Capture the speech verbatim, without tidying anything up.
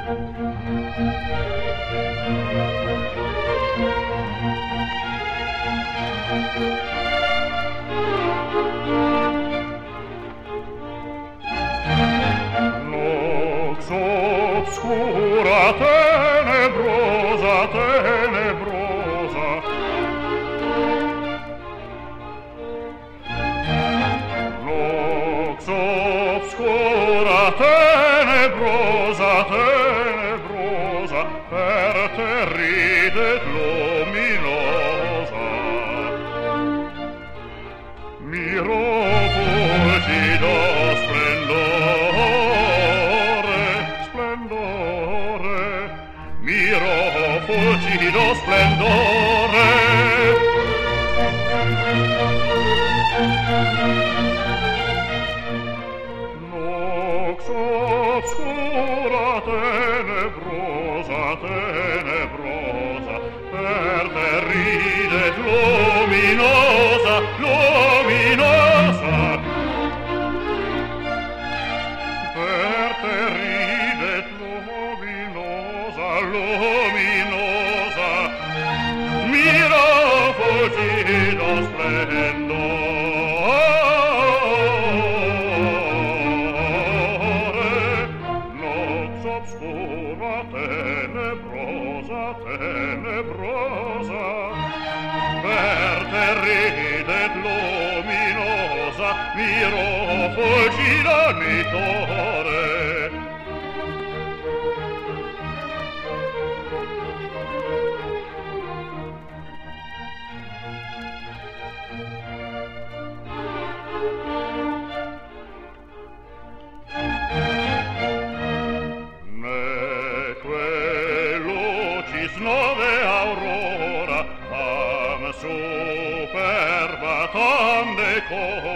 Nox obscura, tenebrosa, tenebrosa, Nox obscura, tenebrosa, tenebrosa, per te ridet luminosa. Miro fulgido splendore, splendore, miro fulgido splendore. Nox obscura, tenebrosa, tenebrosa, per te ridet luminosa, luminosa. Per te ridet luminosa, luminosa, mira fulgido splendore. Nox obscura, tenebrosa, tenebrosa, per te ridet luminosa, miro fulgido nitore. Neque lucis nove aurora, am superba tam decora,